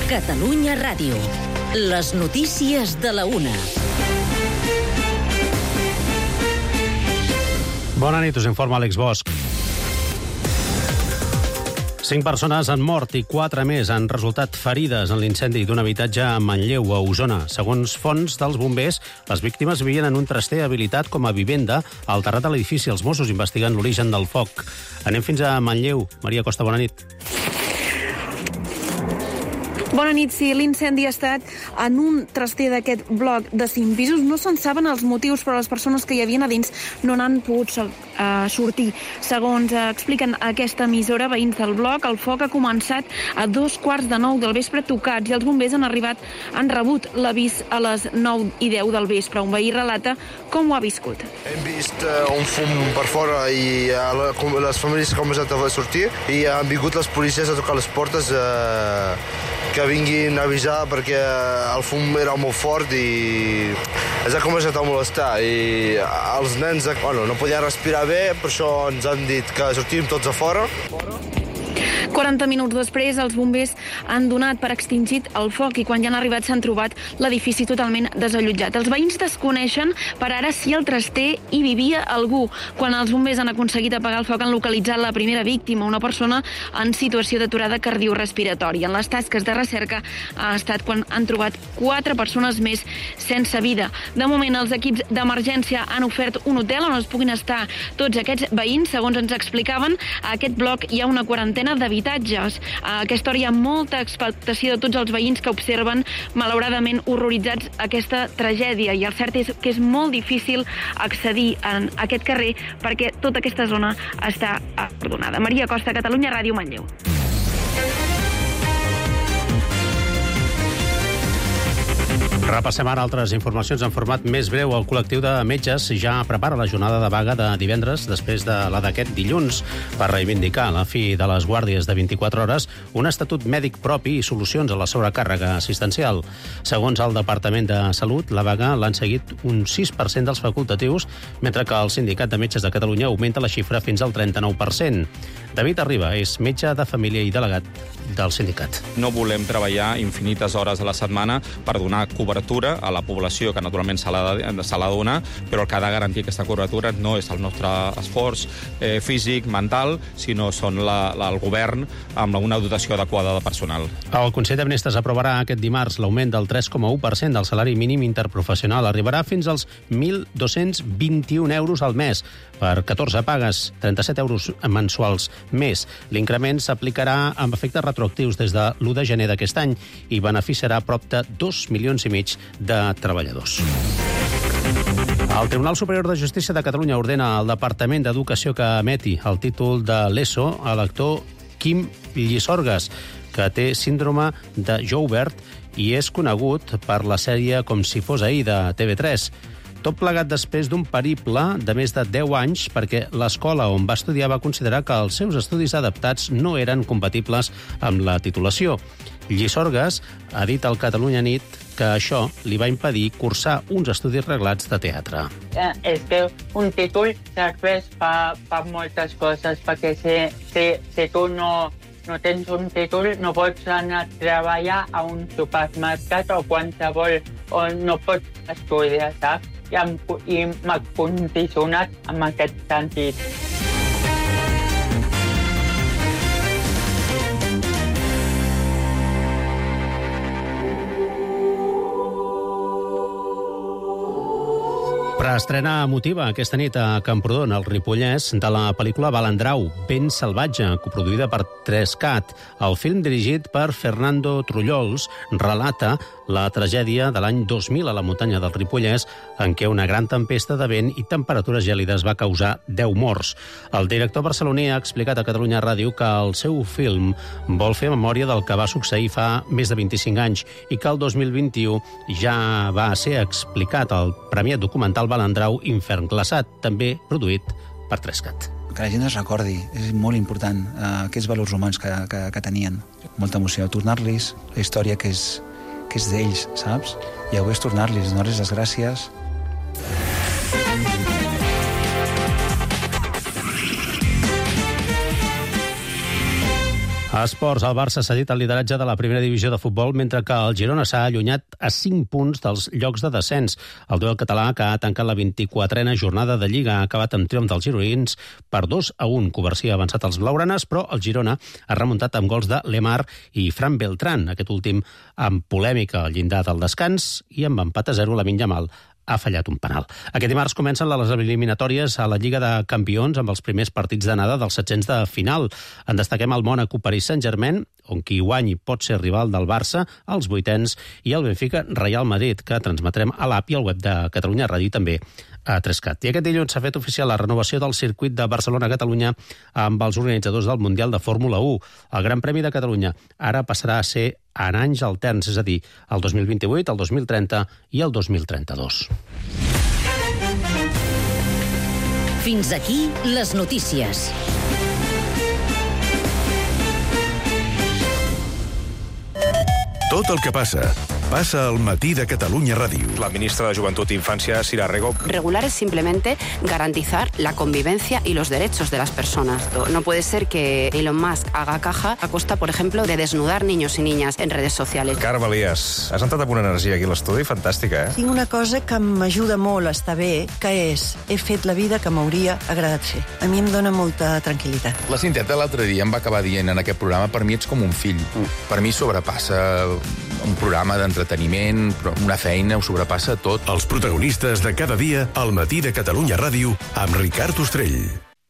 Catalunya Ràdio. Les notícies de la una. Bona nit, us informa Àlex Bosch. 5 persones han mort i 4 més han resultat ferides en l'incendi d'un habitatge a Manlleu, a Osona. Segons fonts dels bombers, les víctimes vivien en un traster habilitat com a vivenda al terrat de l'edifici. Els Mossos investiguen l'origen del foc. Anem fins a Manlleu. Maria Costa, bona nit. Bona nit. Sí, l'incendi ha estat en un traster d'aquest bloc de 5 pisos. No se'n saben els motius, però les persones que hi havien a dins no n'han pogut sortir. Segons expliquen aquesta emissora, veïns del bloc, el foc ha començat a 8:45 del vespre tocats i els bombers han rebut l'avís a les 9:10 del vespre. Un veí relata com ho ha viscut. Hem vist un fum per fora i les famílies han començat a sortir i han vingut les policies a tocar les portes que vinguin a avisar perquè el fum era molt fort i ens ha començat a molestar i els nens no podien respirar bé, per això ens han dit que sortim tots a fora. 40 minuts després, els bombers han donat per extingit el foc i quan ja han arribat s'han trobat l'edifici totalment desallotjat. Els veïns desconeixen per ara si al traster hi vivia algú. Quan els bombers han aconseguit apagar el foc han localitzat la primera víctima, una persona en situació d'aturada cardiorrespiratòria. En les tasques de recerca ha estat quan han trobat 4 persones més sense vida. De moment, els equips d'emergència han ofert un hotel on es puguin estar tots aquests veïns. Segons ens explicaven, a aquest bloc hi ha una quarantena d'habitatges. A aquesta hora hi ha molta expectació de tots els veïns que observen, malauradament horroritzats, aquesta tragèdia. I el cert és que és molt difícil accedir a aquest carrer perquè tota aquesta zona està abandonada. Maria Costa, Catalunya Ràdio, Manlleu. Repassem ara altres informacions en format més breu. El col·lectiu de metges ja prepara la jornada de vaga de divendres després de la d'aquest dilluns per reivindicar la fi de les guàrdies de 24 hores, un estatut mèdic propi i solucions a la sobrecàrrega assistencial. Segons el Departament de Salut, la vaga l'han seguit un 6% dels facultatius, mentre que el Sindicat de Metges de Catalunya augmenta la xifra fins al 39%. David Arriba és metge de família i delegat del sindicat. No volem treballar infinites hores a la setmana per donar cobertura a la població, que naturalment se l'ha de donar, però el que ha de garantir aquesta cobertura no és el nostre esforç físic, mental, sinó són el govern amb una dotació adequada de personal. El Consell de Ministres aprovarà aquest dimarts l'augment del 3,1% del salari mínim interprofessional. Arribarà fins als 1.221 euros al mes per 14 pagues, 37 euros mensuals més. L'increment s'aplicarà amb efectes retroactius des de l'1 de gener d'aquest any i beneficiarà prop de 2,5 milions de treballadors. El Tribunal Superior de Justícia de Catalunya ordena al Departament d'Educació que emeti el títol de l'ESO a l'actor Quim Llisorgues, que té síndrome de Joubert i és conegut per la sèrie Com si fos ahir de TV3. Tot plegat després d'un periple de més de 10 anys perquè l'escola on va estudiar va considerar que els seus estudis adaptats no eren compatibles amb la titulació. Llisorgues ha dit al Catalunya Nit que això li va impedir cursar uns estudis reglats de teatre. És que un títol serveix per moltes coses, perquè si tu no tens un títol no pots anar a treballar a un supermercat o qualsevol on no pots estudiar, saps? I m'ha condicionat en aquest sentit. Preestrena emotiva aquesta nit a Camprodon, al Ripollès, de la pel·lícula Balandrau, Vent salvatge, coproduïda per 3CAT. El film, dirigit per Fernando Trullols, relata la tragèdia de l'any 2000 a la muntanya del Ripollès, en què una gran tempesta de vent i temperatures gèlides va causar 10 morts. El director barceloní ha explicat a Catalunya Ràdio que el seu film vol fer memòria del que va succeir fa més de 25 anys i que el 2021 ja va ser explicat al premiat documental Balandrau Infern glaçat, també produït per 3CAT. Que la gent es recordi, és molt important, aquests valors humans que tenien. Molta emoció, tornar-los la història que és d'ells, saps? I avui és tornar-los, donar-los les gràcies. A esports, el Barça s'ha cedit el lideratge de la primera divisió de futbol, mentre que el Girona s'ha allunyat a 5 punts dels llocs de descens. El duel català, que ha tancat la 24a jornada de Lliga, ha acabat amb triomf dels gironins per 2-1. Covarsí ha avançat als blaugranes, però el Girona ha remuntat amb gols de Lemar i Fran Beltrán, aquest últim amb polèmica al llindar del descans, i amb empat a 0 Lamine Yamal ha fallat un penal. Aquest dimarts comencen les eliminatòries a la Lliga de Campions amb els primers partits d'anada dels setzents de final. En destaquem el Mònaco Paris Saint-Germain, on qui guanyi pot ser rival del Barça, els vuitens, i el Benfica Real Madrid, que transmetrem a l'AP i al web de Catalunya Ràdio també a 3CAT. I aquest dilluns s'ha fet oficial la renovació del circuit de Barcelona-Catalunya amb els organitzadors del Mundial de Fórmula 1. El Gran Premi de Catalunya ara passarà a ser en anys alterns, és a dir, el 2028, el 2030 i el 2032. Fins aquí les notícies. Tot el que passa al matí de Catalunya Ràdio. La ministra de Juventud e Infancia, Sira Rego. Regular es simplemente garantizar la convivencia y los derechos de las personas. No puede ser que Elon Musk haga caja a costa, por ejemplo, de desnudar niños y niñas en redes sociales. Carme Elias, has entrat amb una energia aquí a l'estudi fantàstica, eh? Tinc una cosa que m'ajuda molt a estar bé, que és, he fet la vida que m'hauria agradat fer. A mi em dóna molta tranquil·litat. La Cinteta l'altre dia em va acabar dient en aquest programa, per mi ets com un fill. Per mi sobrepassa un programa d'entreteniment, una feina, ho sobrepassa tot. Els protagonistes de cada dia al matí de Catalunya Ràdio amb Ricard Ostrell.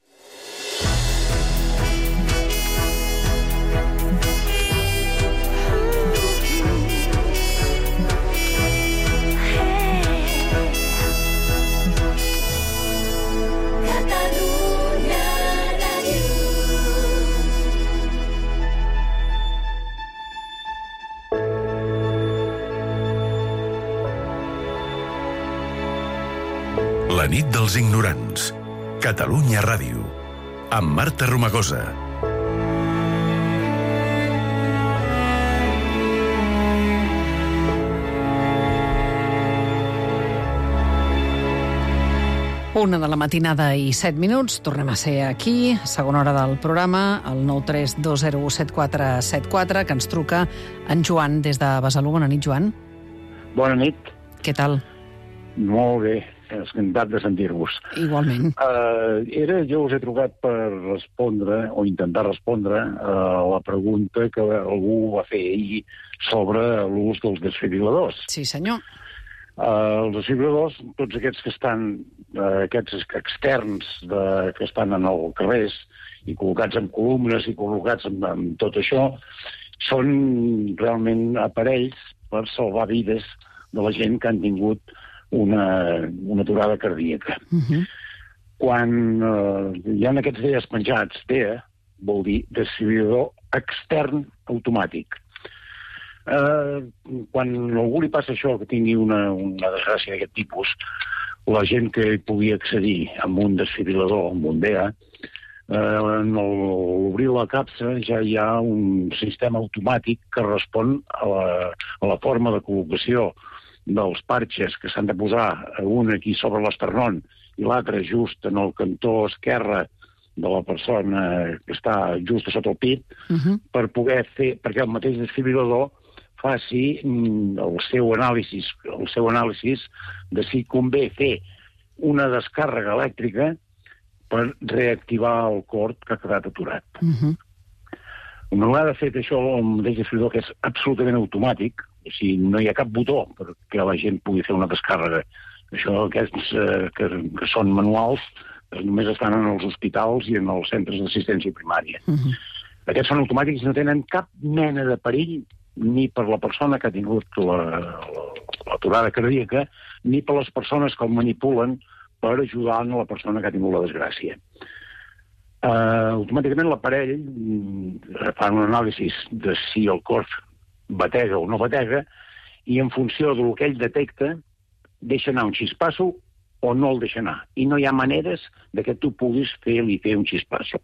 La nit dels ignorants. Catalunya Ràdio. Amb Marta Romagosa. Una de la matinada i 7 minuts. Tornem a ser aquí, segona hora del programa, el 932017474, que ens truca en Joan des de Besalú. Bona nit, Joan. Bona nit. Què tal? Molt bé, encantat de sentir-vos. Igualment. Jo us he trucat per respondre, o intentar respondre, a la pregunta que algú va fer ahir sobre l'ús dels desfibriladors. Sí, senyor. Els desfibriladors, tots aquests que estan, aquests externs que estan en el carrers i col·locats en columnes i col·locats en tot això, són realment aparells per salvar vides de la gent que han tingut una aturada cardíaca. Quan hi ha aquests DEAs penjats, DEA vol dir desfibrilador extern automàtic. Quan a algú li passa això, que tingui una desgràcia d'aquest tipus, la gent que pugui accedir amb un desfibrilador, amb un DEA, en obrir la capsa ja hi ha un sistema automàtic que respon a la forma de col·locació dels parxes que s'han de posar, un aquí sobre l'esternón i l'altre just en el cantó esquerre de la persona que està just a sota el pit, per poder fer, perquè el mateix desfibrilador faci el seu anàlisi de si convé fer una descàrrega elèctrica per reactivar el cor que ha quedat aturat. Una vegada fet això, el mateix desfibrilador, que és absolutament automàtic, o sigui, no hi ha cap botó perquè la gent pugui fer una descàrrega. Això, aquests que són manuals, només estan en els hospitals i en els centres d'assistència primària. Aquests són automàtics i no tenen cap mena de perill ni per la persona que ha tingut l'aturada cardíaca, ni per les persones que el manipulen per ajudar a la persona que ha tingut la desgràcia. Automàticament l'aparell fa un anàlisi de si el cor batega o no batega, i en funció del que ell detecta, deixa anar un xispasso o no el deixa anar. I no hi ha maneres de que tu puguis fer-li un xispasso.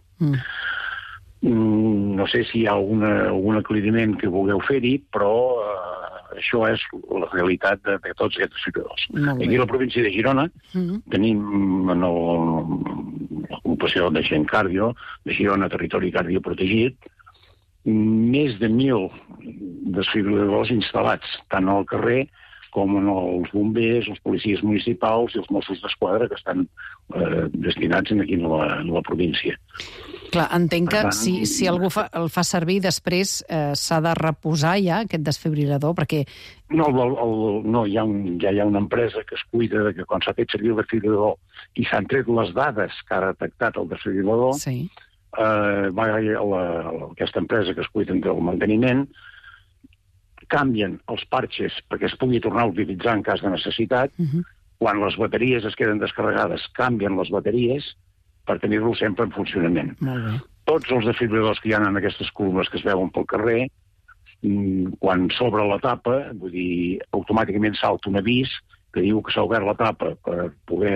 No sé si hi ha algun aclariment que vulgueu fer-hi, però això és la realitat de tots aquests desfibriladors. Aquí a la província de Girona tenim l'ocupació de gent cardio, de Girona Territori Cardio Protegit, més de 1.000 desfibriladors instal·lats, tant al carrer com en els bombers, els policies municipals i els Mossos d'Esquadra que estan destinats aquí en la província. Clar, entenc que si algú el fa servir, després s'ha de reposar ja aquest desfibrilador, perquè... No, ja hi ha una empresa que es cuida de que quan s'ha fet servir el desfibrilador i s'han tret les dades que ha detectat el desfibrilador, va aquesta empresa que es cuida del manteniment, canvien els parxes perquè es pugui tornar a utilitzar en cas de necessitat. Quan les bateries es queden descarregades, canvien les bateries per tenir-lo sempre en funcionament. Tots els desfibriladors que hi ha en aquestes columnes que es veuen pel carrer, quan s'obre la tapa, vull dir, automàticament salta un avís que diu que s'ha obert la tapa per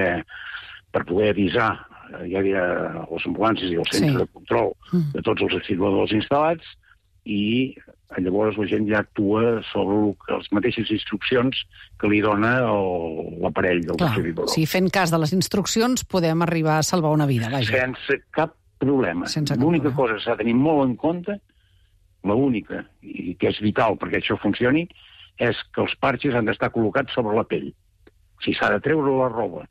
poder avisar ja les ambulàncies i el centre de control de tots els desfibriladors instal·lats, i llavors la gent ja actua sobre les mateixes instruccions que li dona l'aparell del desfibrilador. Si fent cas de les instruccions podem arribar a salvar una vida, vaja. Sense cap problema. L'única cosa que s'ha de tenir molt en compte, l'única, i que és vital perquè això funcioni, és que els parxes han d'estar col·locats sobre la pell. O sigui, s'ha de treure la roba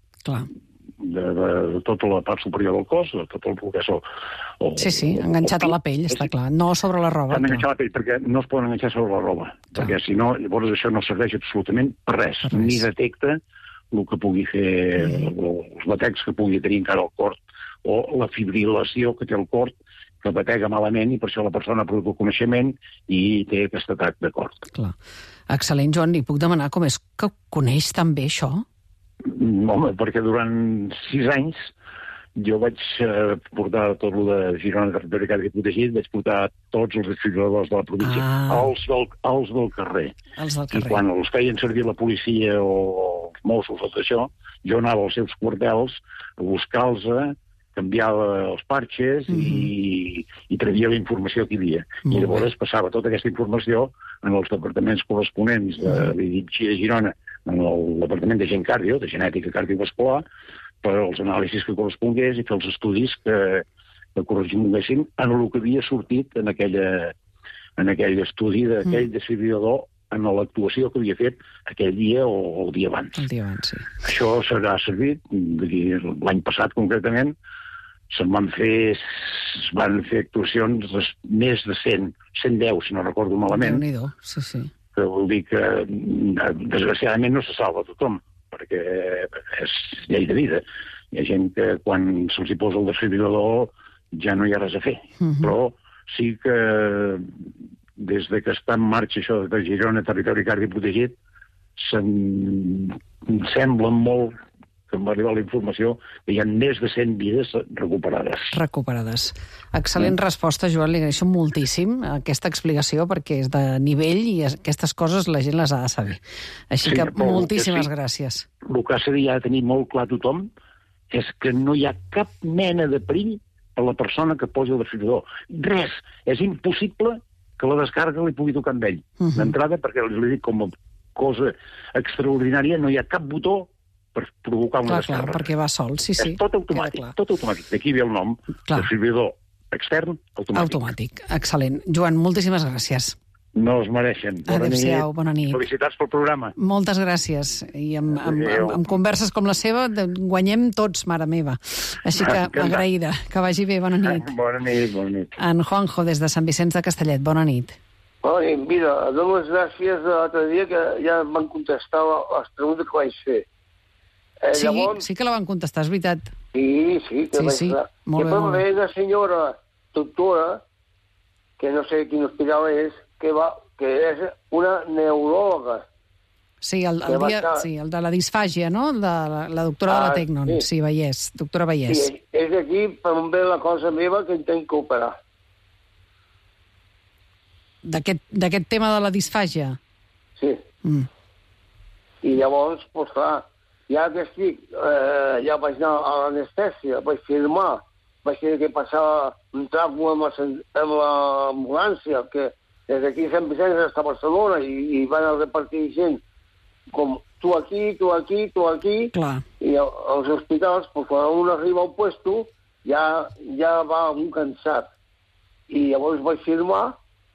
de tota la part superior del cos, de tot el que és Sí, enganxat a la pell, està clar. No sobre la roba. S'han d'enganxar a la pell perquè no es poden enganxar sobre la roba, perquè si no, llavors això no serveix absolutament per res. Ni detecta el que pugui fer, els batecs que pugui tenir encara el cor, o la fibrilació que té el cor, que batega malament i per això la persona ha perdut el coneixement i té aquest atac de cor. Clar. Excel·lent, Joan, li puc demanar com és que coneix tan bé això? Home, perquè durant 6 anys jo vaig portar tot el de Girona, Territori i Cadis Protegit, vaig portar tots els desfibriladors de la província, els del carrer. I quan els feien servir la policia o els Mossos o tot això, jo anava als seus quartels a buscar-los, canviava els parxes i travia la informació que hi havia. I llavors passava tota aquesta informació en els departaments corresponents de Girona, en el departament de gent cardio, de genètica cardiovascular, per als anàlisis que correspongués i fer els estudis que corresponguessin en el que havia sortit en aquell estudi d'aquell desfibrilador en l'actuació que havia fet aquell dia o el dia abans. El dia abans, sí. Això s'ha servit, l'any passat concretament, van fer actuacions de més de 110, si no recordo malament. Déu-n'hi-do, sí. Que vol dir que, desgraciadament, no se salva tothom, perquè és llei de vida. Hi ha gent que quan se'ls hi posa el desfibrilador ja no hi ha res a fer. Però sí que des de que està en marxa això de Girona, Territori i Cardi Protegit, se'm sembla molt que em va arribar la informació que hi ha més de 100 vides recuperades. Excel·lent resposta, Joan, li agraeixo moltíssim aquesta explicació perquè és de nivell i aquestes coses la gent les ha de saber. Així que moltíssimes gràcies. El que s'ha de tenir molt clar tothom és que no hi ha cap mena de perill per la persona que posi el desfibrilador. Res! És impossible que la descàrrega li pugui tocar amb ell. D'entrada, perquè li dic com a cosa extraordinària, no hi ha cap botó per provocar una descàrrega. Clar, perquè va sol, sí. És tot automàtic. D'aquí ve el nom, desfibrilador extern, automàtic. Excel·lent. Joan, moltíssimes gràcies. No es mereixen. Adéu-siau, bona nit. Felicitats pel programa. Moltes gràcies. I amb converses com la seva guanyem tots, mare meva. Així que agraïda. Que vagi bé, bona nit. Bona nit. En Juanjo, des de Sant Vicenç de Castellet, bona nit. Mira, dono les gràcies l'altre dia que ja em van contestar les preguntes que vaig fer. Sí que la van contestar, és veritat. Sí. Molt bé. Una senyora doctora, que no sé quin hospital és, que és una neuròloga. Sí, el de la disfàgia, no? La doctora de la Tecnon. Sí, Vallès, doctora Vallès. Sí, és aquí per on ve la cosa meva que em tenc que operar. D'aquest tema de la disfàgia? Sí. I llavors, doncs clar, ja que estic, ja vaig anar a l'anestèsia, vaig firmar, vaig tenir que passar un trapo amb l'ambulància, que des d'aquí a Sant Vicenç hasta Barcelona, i van a repartir gent com tu aquí, clar. I als hospitals, doncs, quan un arriba al puesto, ja va un cansat. I llavors vaig firmar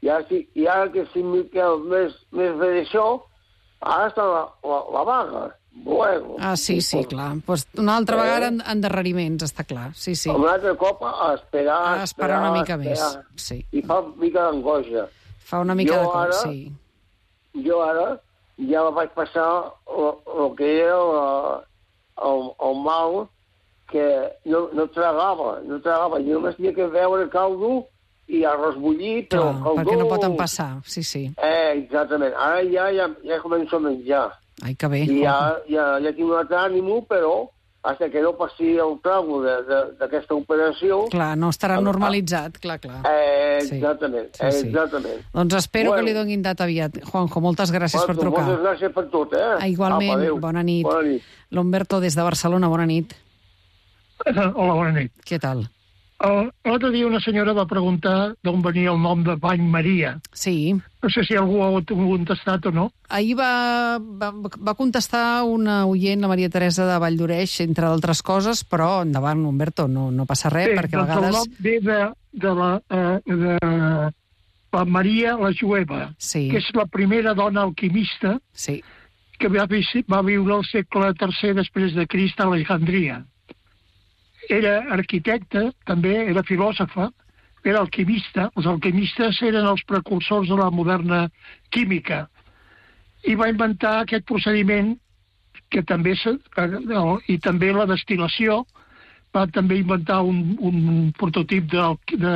I ara que si Miquel més ve d'això, ara està la vaga. Bueno. Sí, clar. Pues una altra vegada endarreriments, està clar. Sí. Un altre cop a esperar una mica més. Sí. I fa una mica d'angoixa. Fa una mica de cop, sí. Jo ara ja vaig passar el que era el mal, que no tragava. Jo només tenia que veure caldo i arròs bullit, però caldó... Perquè no pot empassar, sí. Exactament. Ara ja començo a menjar. Ai, que bé. I ja tinc un altre ànimo, però fins que no passi el trago d'aquesta operació... Clar, no estarà normalitzat, clar. Exactament. Doncs espero que li donin data aviat. Juanjo, moltes gràcies per trucar. Moltes gràcies per tot, Igualment, bona nit. L'Humberto des de Barcelona, bona nit. Hola, bona nit. Què tal? L'altre dia una senyora va preguntar d'on venia el nom de Bany Maria. Sí. No sé si algú ha contestat o no. Ahir va contestar una oient, la Maria Teresa de Valldoreix, entre d'altres coses, però endavant, Humberto, no passa res, perquè a vegades... El nom ve de la Maria la Jueva, que és la primera dona alquimista que va viure al segle III després de Crist a Alejandria. Era arquitecta, també era filòsofa, era alquimista. Els alquimistes eren els precursors de la moderna química. I va inventar aquest procediment i també la destil·lació. Va també inventar un prototip de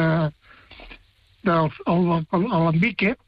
l'alambique.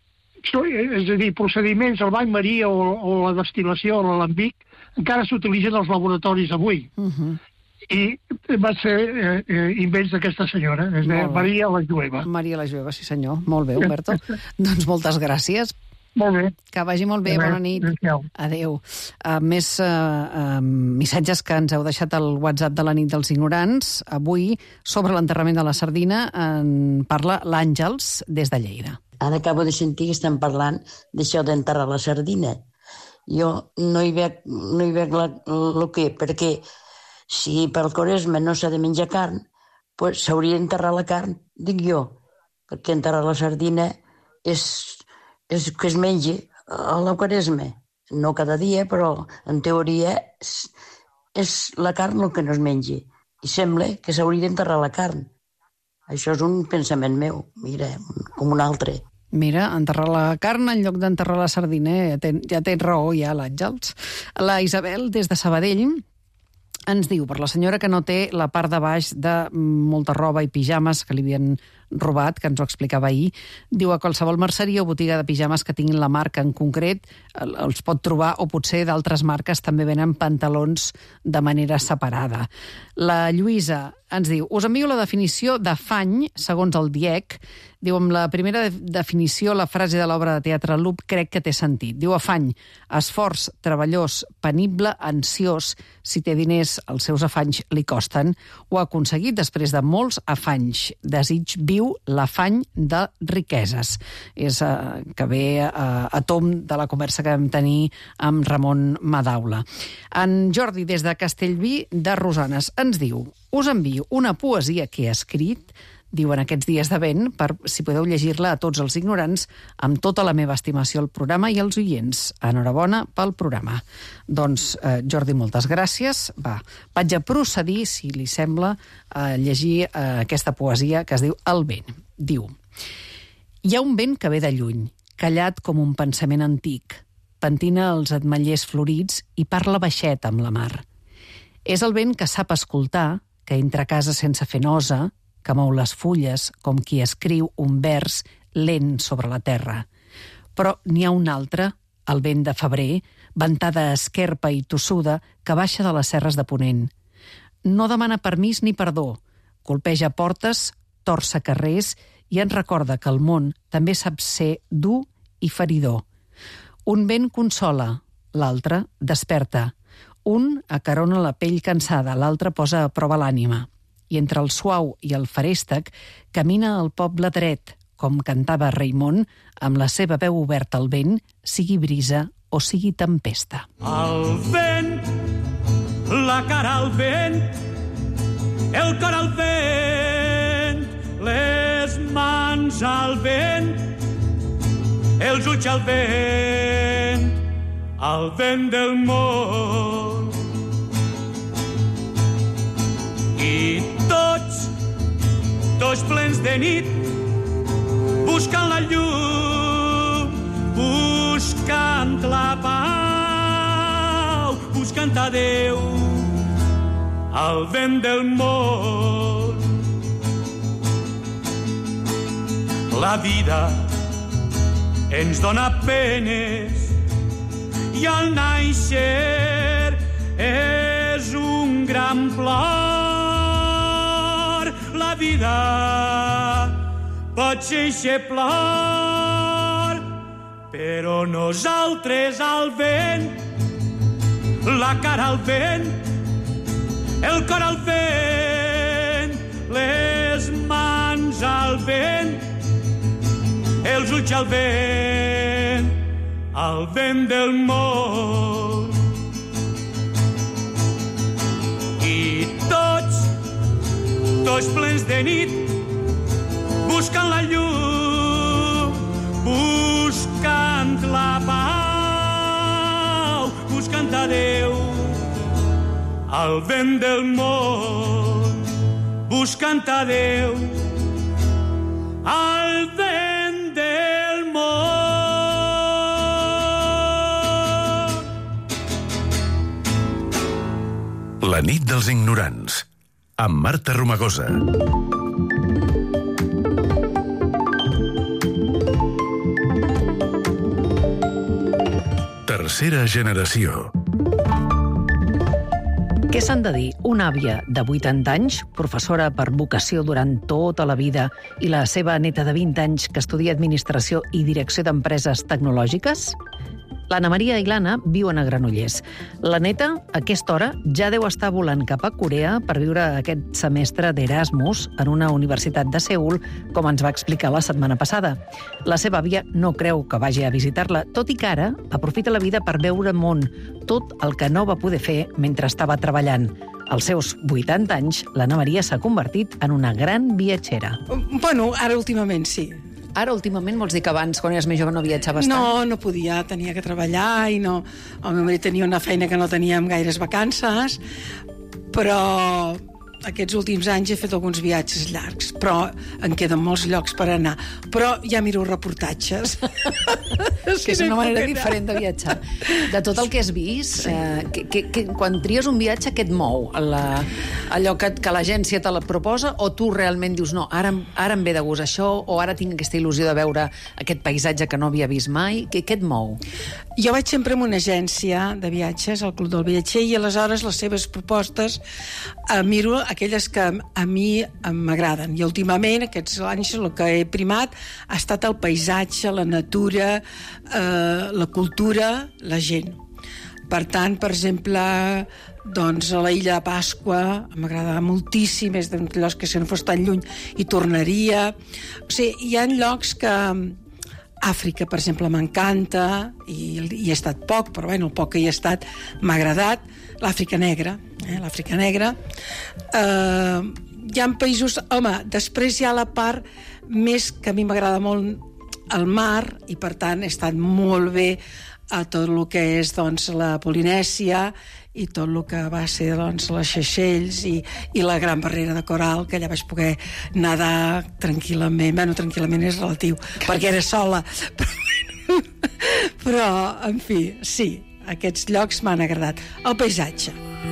És a dir, procediments, el bany maria o la destil·lació o l'alambic, encara s'utilitzen als laboratoris avui. I va ser invents d'aquesta senyora, és de Maria la Jueva. Maria la Jueva, sí senyor. Molt bé, Humberto. Doncs moltes gràcies. Molt bé. Que vagi molt bé, bona nit. Adéu. Més missatges que ens heu deixat al WhatsApp de la nit dels ignorants. Avui, sobre l'enterrament de la sardina, en parla l'Àngels des de Lleida. Ara acabo de sentir que estan parlant d'això d'enterrar la sardina. Jo no hi veig el que, perquè si pel Quaresma no s'ha de menjar carn, doncs s'hauria d'enterrar la carn, dic jo, perquè enterrar la sardina és que es mengi a la Quaresma. No cada dia, però en teoria és la carn el que no es mengi. I sembla que s'hauria d'enterrar la carn. Això és un pensament meu, mira, com un altre. Mira, enterrar la carn en lloc d'enterrar la sardina, ja tens raó, ja, l'Àngels. La Isabel, des de Sabadell, ens diu, per la senyora que no té la part de baix de molta roba i pijames que li havien robat, que ens ho explicava ahir, diu a qualsevol merceria o botiga de pijames que tinguin la marca en concret, els pot trobar, o potser d'altres marques també venen pantalons de manera separada. La Lluïsa ens diu, us envio la definició d'afany, segons el DIEC. Diu, amb la primera definició, la frase de l'obra de teatre Loop crec que té sentit. Diu, afany, esforç, treballós, penible, ansiós. Si té diners, els seus afanys li costen. Ho ha aconseguit després de molts afanys. Desig viu l'afany de riqueses. És que ve a tom de la conversa que vam tenir amb Ramon Madaula. En Jordi, des de Castellví de Rosanes, ens diu, us envio una poesia que he escrit, diuen aquests dies de vent, per si podeu llegir-la a tots els ignorants, amb tota la meva estimació al programa i als oients. Enhorabona pel programa. Doncs, Jordi, moltes gràcies. Vaig a procedir, si li sembla, a llegir aquesta poesia que es diu El vent. Diu, hi ha un vent que ve de lluny, callat com un pensament antic, pentina els ametllers florits i parla baixet amb la mar. És el vent que sap escoltar, que entra a casa sense fer nosa, que mou les fulles com qui escriu un vers lent sobre la terra. Però n'hi ha un altre, el vent de febrer, ventada esquerpa i tossuda, que baixa de les serres de Ponent. No demana permís ni perdó, colpeja portes, torça carrers i ens recorda que el món també sap ser dur i feridor. Un vent consola, l'altre desperta. Un acarona la pell cansada, l'altre posa a prova l'ànima. I entre el suau i el feréstec camina el poble dret, com cantava Raimon, amb la seva veu oberta al vent, sigui brisa o sigui tempesta. El vent, la cara al vent, el cor al vent, les mans al vent, els ulls al vent del món. I tots plens de nit, buscant la llum, buscant la pau, buscant a Déu, al vent del món. La vida ens dona penes i al naixer és un gran plor. La vida pot ser plor, però nosaltres al vent, la cara al vent, el cor al vent, les mans al vent, els ulls al vent del món. I tots plens de nit, buscant la llum, buscant la pau, buscant a Déu, al vent del món, buscant a Déu, al vent del món. La nit dels ignorants, amb Marta Romagosa. Tercera generació. Què s'han de dir? Una àvia de 80 anys, professora per vocació durant tota la vida, i la seva neta de 20 anys que estudia Administració i Direcció d'Empreses Tecnològiques? L'Anna Maria i l'Anna viuen a Granollers. La neta, a aquesta hora, ja deu estar volant cap a Corea per viure aquest semestre d'Erasmus en una universitat de Seül, com ens va explicar la setmana passada. La seva àvia no creu que vagi a visitar-la, tot i que ara aprofita la vida per veure món, tot el que no va poder fer mentre estava treballant. Als seus 80 anys, l'Anna Maria s'ha convertit en una gran viatgera. Bueno, ara últimament sí. Ara, últimament, vols dir que abans, quan eres més jove, no viatjaves tant? No, no podia, tenia que treballar i no... El meu marit tenia una feina que no teníem gaires vacances, però aquests últims anys he fet alguns viatges llargs, però en queden molts llocs per anar. Però ja miro reportatges. Que és una manera diferent de viatjar. De tot el que has vist, quan tries un viatge, què et mou? Allò que l'agència te la proposa, o tu realment dius, no, ara em ve de gust això, o ara tinc aquesta il·lusió de veure aquest paisatge que no havia vist mai? Què et mou? Jo vaig sempre en una agència de viatges, al Club del Viatger, i aleshores les seves propostes miro aquelles que a mi m'agraden. I últimament, aquests anys, el que he primat ha estat el paisatge, la natura, la cultura, la gent. Per tant, per exemple, doncs a la Illa de Pasqua m'agrada moltíssim, és d'un lloc que si no fos tan lluny hi tornaria. O sigui, hi ha llocs que... Àfrica, per exemple, m'encanta, i hi he estat poc, però bueno, el poc que hi he estat m'ha agradat. L'Àfrica Negra, l'Àfrica Negra. Hi ha països... Home, després hi ha la part més que a mi m'agrada molt el mar, i per tant he estat molt bé a tot el que és doncs, la Polinèsia i tot el que va ser doncs, les Seychelles i la Gran Barrera de Coral, que allà vaig poder nedar tranquil·lament. Bueno, tranquil·lament és relatiu, perquè era sola. Però, en fi, sí, aquests llocs m'han agradat. El paisatge.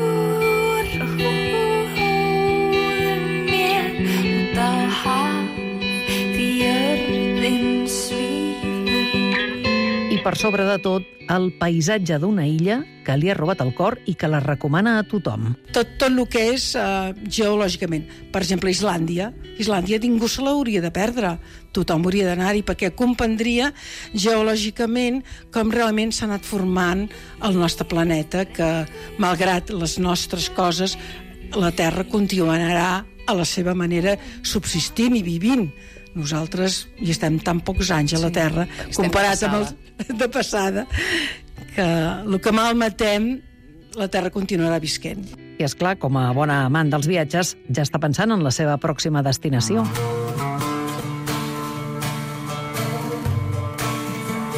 I per sobre de tot, el paisatge d'una illa que li ha robat el cor i que la recomana a tothom. Tot el que és geològicament. Per exemple, Islàndia. Islàndia ningú se l'hauria de perdre. Tothom hauria d'anar-hi perquè comprendria geològicament com realment s'ha anat formant el nostre planeta, que malgrat les nostres coses, la Terra continuarà a la seva manera subsistint i vivint. Nosaltres hi estem tan pocs anys a la Terra, comparat amb els de passada, que el que malmetem, la Terra continuarà visquent. I, esclar, com a bona amant dels viatges, ja està pensant en la seva pròxima destinació.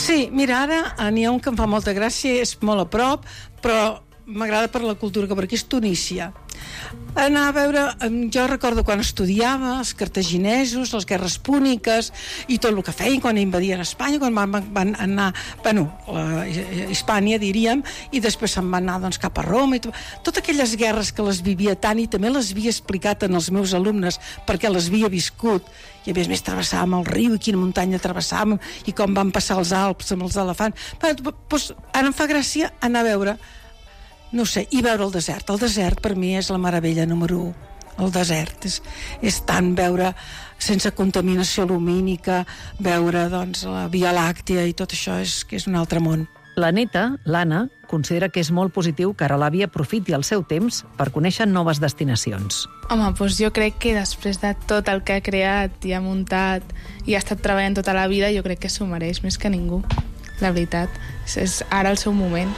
Sí, mira, ara n'hi ha un que em fa molta gràcia, és molt a prop, però m'agrada per la cultura, que per aquí és Tunísia. Anar a veure, jo recordo quan estudiava els cartaginesos, les guerres púniques i tot el que feien quan invadien Espanya, quan van anar, Hispània diríem, i després se'n van anar cap a Roma i totes aquelles guerres que les vivia tant, i també les havia explicat als meus alumnes perquè les havia viscut, i a més travessàvem el riu i quina muntanya travessàvem i com van passar els Alps amb els elefants. Doncs ara em fa gràcia anar a veure, no sé, i veure el desert. El desert per mi és la meravella número 1. El desert és tant veure sense contaminació lumínica, veure doncs la Via Làctea i tot això que és un altre món. La neta, l'Anna, considera que és molt positiu que ara l'àvia aprofiti el seu temps per conèixer noves destinacions. Home, doncs jo crec que després de tot el que ha creat i ha muntat i ha estat treballant tota la vida, jo crec que s'ho mereix més que ningú, la veritat. És ara el seu moment.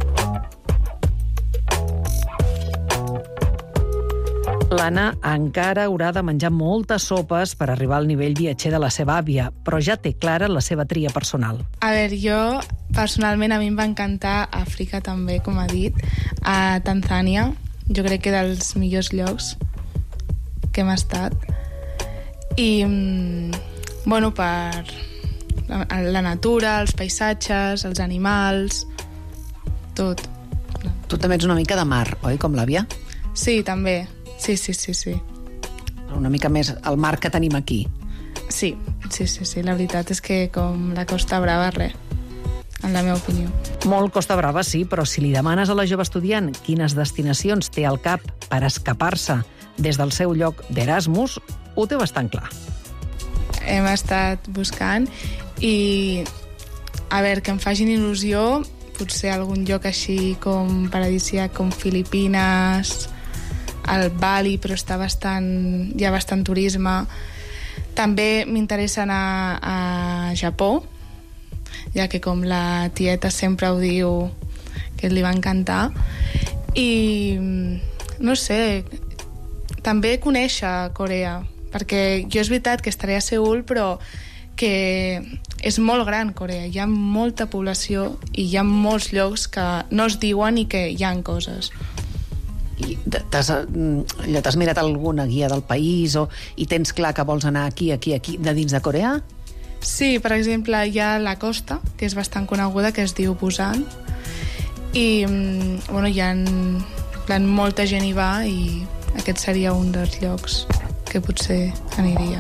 L'Anna encara haurà de menjar moltes sopes per arribar al nivell viatger de la seva àvia, però ja té clara la seva tria personal. A veure, jo, personalment, a mi em va encantar Àfrica també, com ha dit, a Tanzània. Jo crec que dels millors llocs que hem estat. I, bueno, per la natura, els paisatges, els animals, tot. Tu també ets una mica de mar, oi, com l'àvia? Sí, també. Sí. Una mica més el mar que tenim aquí. Sí. La veritat és que com la Costa Brava, res, en la meva opinió. Molt Costa Brava, sí, però si li demanes a la jove estudiant quines destinacions té al cap per escapar-se des del seu lloc d'Erasmus, ho té bastant clar. Hem estat buscant i, a veure, que em facin il·lusió, potser algun lloc així com paradisíac, com Filipines, al Bali, però hi ha bastant turisme. També m'interessa anar a Japó, ja que com la tieta sempre ho diu, que li va encantar. I, no sé, també conèixer Corea, perquè jo és veritat que estaré a Seül, però que és molt gran Corea, hi ha molta població i hi ha molts llocs que no es diuen i que hi ha coses. I t'has mirat alguna guia del país i tens clar que vols anar aquí, de dins de Corea? Sí, per exemple, hi ha la costa, que és bastant coneguda, que es diu Busan, i bueno, molta gent hi va i aquest seria un dels llocs que potser aniria.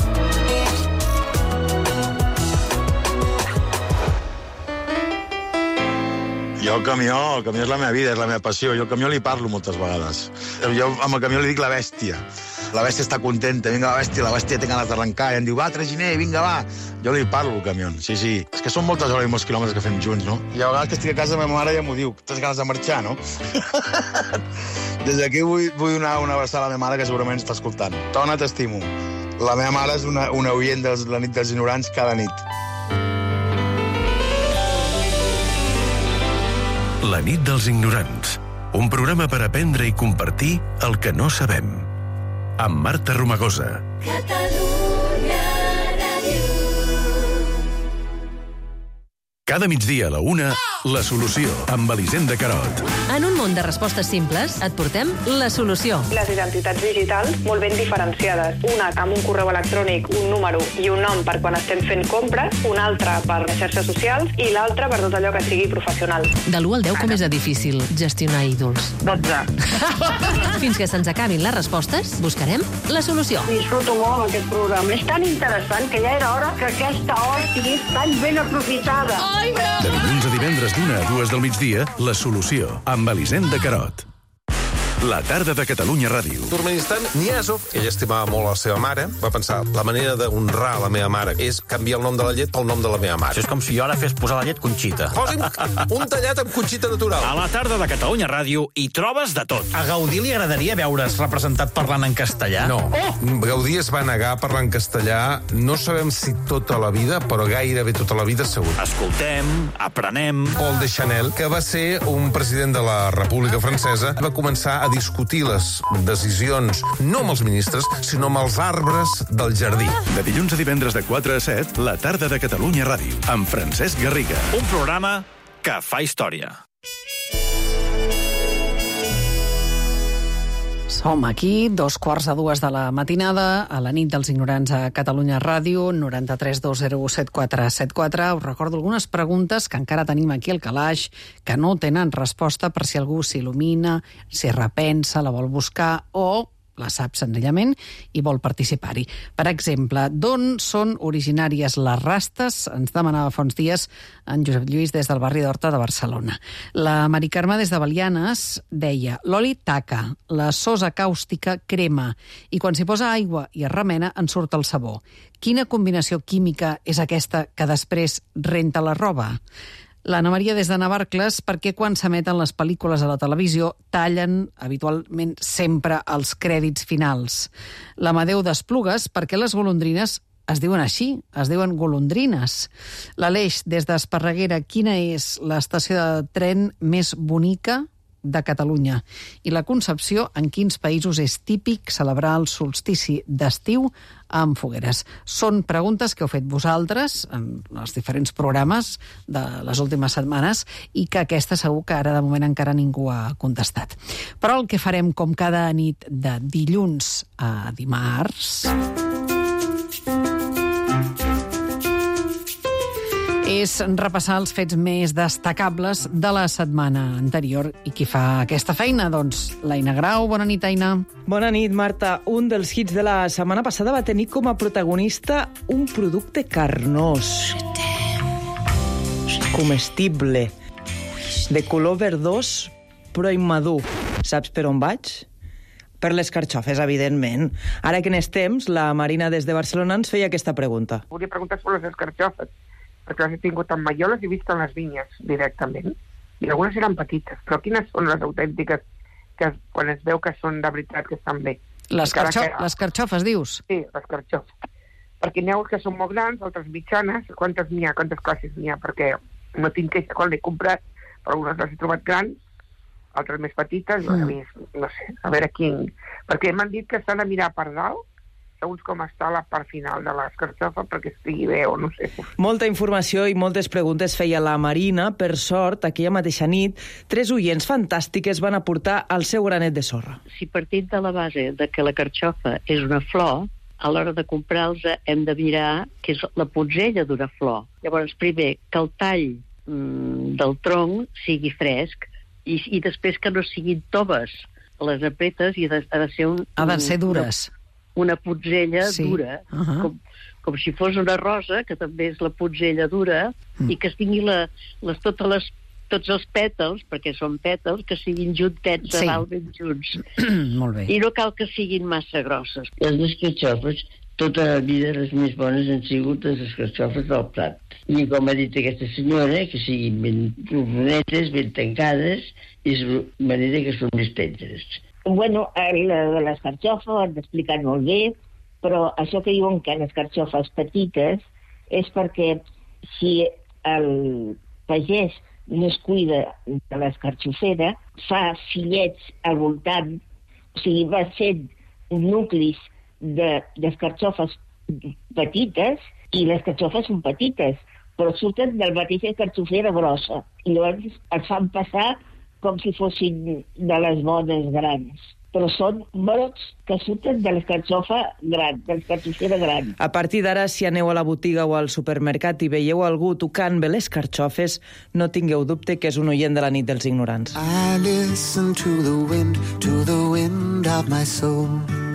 Jo el camió és la meva vida, és la meva passió. Jo al camió li parlo moltes vegades. Jo amb el camió li dic la bèstia. La bèstia està contenta, vinga la bèstia té ganes d'arrencar, i em diu, va, traginer, vinga, va. Jo li parlo al camió, sí. És que són moltes hores i molts quilòmetres que fem junts, no? I a vegades que estic a casa, la meva mare ja m'ho diu, tens ganes de marxar, no? Des d'aquí vull donar una abraçada a la meva mare, que segurament està escoltant. Tona, t'estimo. La meva mare és una oient de la nit dels ignorants cada nit. La nit dels ignorants. Un programa per aprendre i compartir el que no sabem. Amb Marta Romagosa. Catalunya Ràdio. Cada migdia a la 1, La Solució, amb Elisenda Carot. En un món de respostes simples, et portem La Solució. Les identitats digitals molt ben diferenciades. Una amb un correu electrònic, un número i un nom per quan estem fent compres, una altra per les xarxes socials i l'altra per tot allò que sigui professional. De l'1 al 10, com és de difícil gestionar ídols? 12. Fins que se'ns acabin les respostes, buscarem La Solució. Disfruto molt amb aquest programa. És tan interessant que ja era hora que aquesta hora sigui tan ben aprofitada. De dilluns a divendres d'1 a 2 del migdia, La Solució, amb Elisenda Carot. La tarda de Catalunya Ràdio. Turkmenistan, Niazov, ell estimava molt la seva mare, va pensar, la manera d'honrar la meva mare és canviar el nom de la llet pel nom de la meva mare. Això és com si jo ara fes posar la llet Conxita. Posi'm un tallat amb Conxita natural. A la tarda de Catalunya Ràdio hi trobes de tot. A Gaudí li agradaria veure's representat parlant en castellà? No. Gaudí es va negar a parlar en castellà, no sabem si tota la vida, però gairebé tota la vida segur. Escoltem, aprenem. Paul Deschanel, que va ser un president de la República Francesa, va començar a discutir les decisions no amb els ministres, sinó amb els arbres del jardí. De dilluns a divendres de 4 a 7, la tarda de Catalunya Ràdio, amb Francesc Garriga. Un programa que fa història. Som aquí, 2:15 de la matinada, a la nit dels ignorants a Catalunya Ràdio, 93 201 7474. Us recordo algunes preguntes que encara tenim aquí al calaix, que no tenen resposta, per si algú s'il·lumina, s'hi repensa, la vol buscar o la sap senzillament i vol participar-hi. Per exemple, d'on són originàries les rastes? Ens demanava fa uns dies en Josep Lluís des del barri d'Horta de Barcelona. La Mari Carme des de Belianes deia: l'oli taca, la sosa càustica crema i quan s'hi posa aigua i es remena en surt el sabó. Quina combinació química és aquesta que després renta la roba? L'Anna Maria des de Navarcles, perquè quan s'emeten les pel·lícules a la televisió tallen habitualment sempre els crèdits finals. L'Amadeu d'Esplugues, perquè les golondrines es diuen així, es diuen golondrines. L'Aleix des d'Esparreguera, quina és l'estació de tren més bonica de Catalunya? I la Concepció, en quins països és típic celebrar el solstici d'estiu amb fogueres? Són preguntes que heu fet vosaltres en els diferents programes de les últimes setmanes i que aquesta segur que ara de moment encara ningú ha contestat. Però el que farem com cada nit de dilluns a dimarts és repassar els fets més destacables de la setmana anterior. I qui fa aquesta feina? Doncs l'Aina Grau. Bona nit, Aina. Bona nit, Marta. Un dels hits de la setmana passada va tenir com a protagonista un producte carnós, comestible, de color verdós, però immadur. Saps per on vaig? Per les carxofes, evidentment. Ara que n'estem, la Marina des de Barcelona ens feia aquesta pregunta. Volia preguntar sobre les carxofes, perquè les he tingut en Malloles i vist en les vinyes directament. I algunes eren petites, però quines són les autèntiques que quan es veu que són de veritat, que estan bé? Les carxofes, dius? Sí, les carxofes. Perquè n'hi ha que són molt grans, altres mitjanes. Quantes n'hi ha? Quantes classes n'hi ha? Perquè no tinc queixa quan l'he comprat, però algunes les he trobat grans, altres més petites, no sé, a veure quin... Perquè m'han dit que s'ha de mirar per dalt, segons com està la part final de l'escarxofa perquè estigui bé o no sé. Molta informació i moltes preguntes feia la Marina. Per sort, aquella mateixa nit, 3 oients fantàstiques van aportar el seu granet de sorra. Si partim de la base de que la carxofa és una flor, a l'hora de comprar-los hem de mirar que és la potzella d'una flor. Llavors, primer, que el tall del tronc sigui fresc i després que no siguin toves. Les apretes i ha de ser ha de ser dures. Una potzella dura, com si fos una rosa, que també és la potzella dura, i que tingui tots els pètals, perquè són pètals, que siguin juntets a dalt ben junts. Molt bé. I no cal que siguin massa grosses. Les carxofes, tota la vida les més bones han sigut les carxofes del Prat. I com ha dit aquesta senyora, que siguin ben rodonetes, ben tancades, és manera que són més tendres. Bueno, les carxofes ho han explicat molt bé, però això que diuen que les carxofes petites és perquè si el pagès no es cuida de l'escarxofera, fa fillets al voltant, o sigui, va sent nuclis d'escarxofes petites, i les carxofes són petites, però surten del mateix escarxofera grossa. I llavors es fan passar com si fossin de les bones grans. Però són brots que surten de l'escarxofa gran, de l'escarxofera gran. A partir d'ara, si aneu a la botiga o al supermercat i veieu algú tocant bé les carxofes, no tingueu dubte que és un oient de la nit dels ignorants. I listen to the wind of my soul.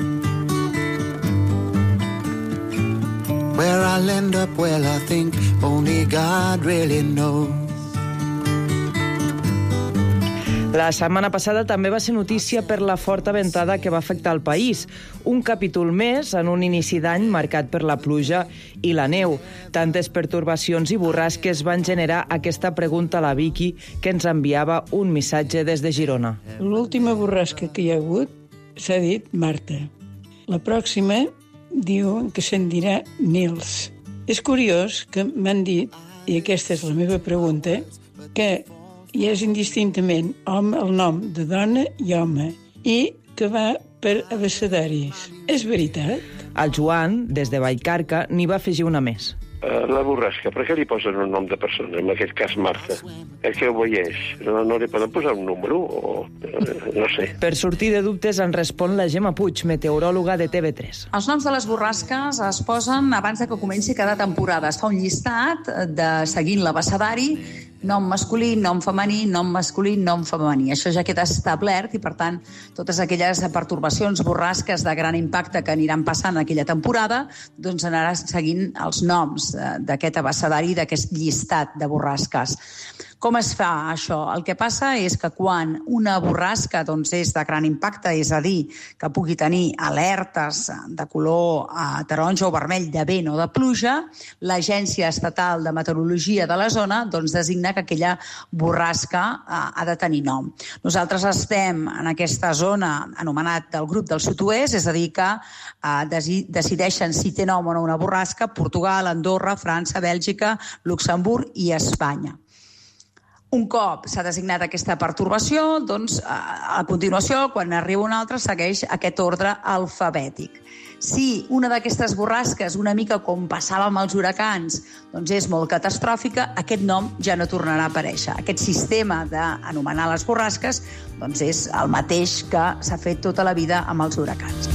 Where I'll end up, well, I think only God really knows. La setmana passada també va ser notícia per la forta ventada que va afectar el país. Un capítol més en un inici d'any marcat per la pluja i la neu. Tantes pertorbacions i borrasques van generar aquesta pregunta a la Vicky, que ens enviava un missatge des de Girona. L'última borrasca que hi ha hagut s'ha dit Marta. La pròxima diuen que se'n dirà Nils. És curiós que m'han dit, i aquesta és la meva pregunta, que hi és indistintament el nom de dona i home, i que va per abecedaris. És veritat? El Joan, des de Vallcarca, n'hi va afegir una més. La borrasca, per què li posen un nom de persona, en aquest cas Marta? És que ho veieix. No li poden posar un número? O... no sé. Per sortir de dubtes en respon la Gemma Puig, meteoròloga de TV3. Els noms de les borrasques es posen abans de que comenci cada temporada. Es fa un llistat seguint l'abecedari, nom masculí, nom femení, nom masculí, nom femení. Això ja queda establert i, per tant, totes aquelles pertorbacions, borrasques de gran impacte que aniran passant en aquella temporada, doncs anarà seguint els noms d'aquest abecedari, d'aquest llistat de borrasques. Com es fa això? El que passa és que quan una borrasca és de gran impacte, és a dir, que pugui tenir alertes de color taronja o vermell de vent o de pluja, l'Agència Estatal de Meteorologia de la zona designa que aquella borrasca ha de tenir nom. Nosaltres estem en aquesta zona anomenat del grup del sud-oest, és a dir, que decideixen si té nom o no una borrasca Portugal, Andorra, França, Bèlgica, Luxemburg i Espanya. Un cop s'ha designat aquesta pertorbació, doncs, a continuació, quan arriba una altra, segueix aquest ordre alfabètic. Si una d'aquestes borrasques, una mica com passava amb els huracans, doncs és molt catastròfica, aquest nom ja no tornarà a aparèixer. Aquest sistema d'anomenar les borrasques doncs és el mateix que s'ha fet tota la vida amb els huracans.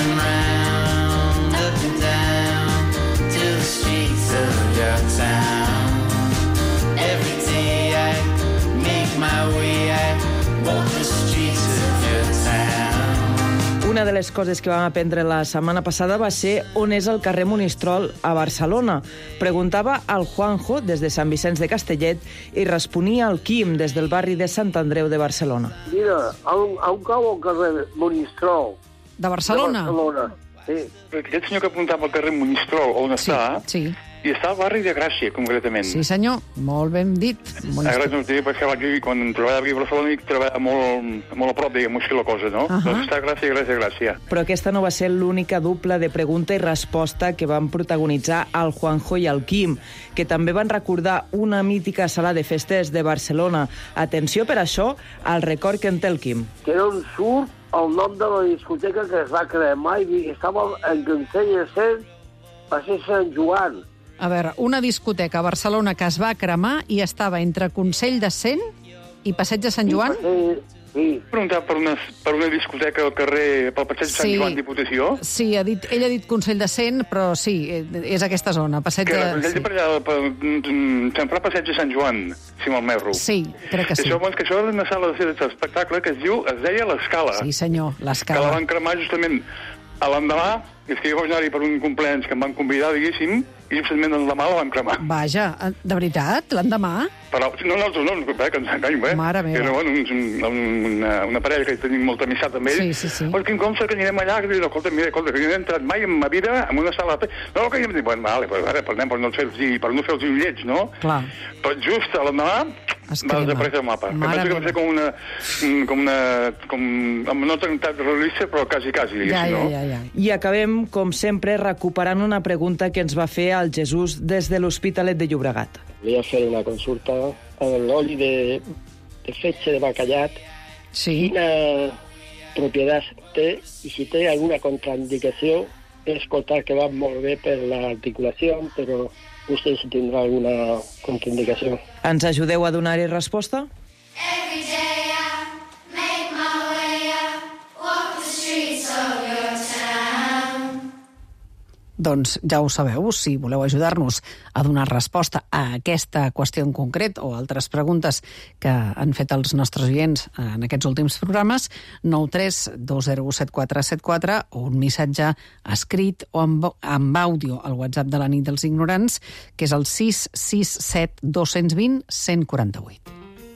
Una de les coses que vam aprendre la setmana passada va ser on és el carrer Monistrol a Barcelona. Preguntava al Juanjo, des de Sant Vicenç de Castellet, i responia al Quim, des del barri de Sant Andreu de Barcelona. Mira, on cau el carrer Monistrol? De Barcelona? De Barcelona, sí. Aquest senyor que apuntava al carrer Monistrol, on està... Sí. I està al barri de Gràcia, concretament. Sí, senyor. Molt ben dit. Gràcia, perquè quan treballava aquí a Barcelona treballava molt a prop, diguem, així la cosa, no? Doncs està Gràcia. Però aquesta no va ser l'única dupla de pregunta i resposta que van protagonitzar el Juanjo i el Quim, que també van recordar una mítica sala de festes de Barcelona. Atenció per això al record que en té el Quim. Que no em surt el nom de la discoteca que es va cremar i estava en Consell de Cent, va ser Sant Joan. A veure, una discoteca a Barcelona que es va cremar i estava entre Consell de Cent i Passeig de Sant Joan? Sí. Preguntar per una discoteca al carrer, pel Passeig de Sant Joan Diputació? Sí, ell ha dit Consell de Cent, però sí, és aquesta zona, Passeig de... Que per allà, sempre Passeig de Sant Joan, si me'l merro. Sí, crec que sí. Això és una sala d'espectacle que es deia l'Escala. Sí, senyor, l'Escala. Que la van cremar justament a l'endemà, és que jo vaig anar-hi per un cumpleaños que em van convidar, diguéssim, i justament l'endemà la van cremar. Vaja, de veritat? L'endemà? No, que ens enganyo, Mare meva. Era una parella que tenim molta amistat amb ell. Sí. Quin com que anirem allà? Que escolta, que no he entrat mai en ma vida en una sala... No, que jo em dic, bueno, vale, per no fer-los lleig, no? Clar. Però just a l'endemà va desaparèixer el mapa. Penso que va ser com no tractat realista, però quasi, diguéssim, no? Ja. I acabem, com sempre, recuperant una pregunta que ens va fer el Jesús des de l'Hospitalet de Llobregat. Volia fer una consulta amb l'oli de fetge de bacallat. Sí. Quina propietat té i si té alguna contraindicació. He escoltat que va molt bé per l'articulació, però no sé si tindrà alguna contraindicació. Ens ajudeu a donar-hi resposta? Every day I make my way up, walk the streets of your town. Doncs ja ho sabeu, si voleu ajudar-nos a donar resposta a aquesta qüestió en concret o altres preguntes que han fet els nostres oients en aquests últims programes, 932017474 o un missatge escrit o amb àudio al WhatsApp de la nit dels ignorants, que és el 667 220 148.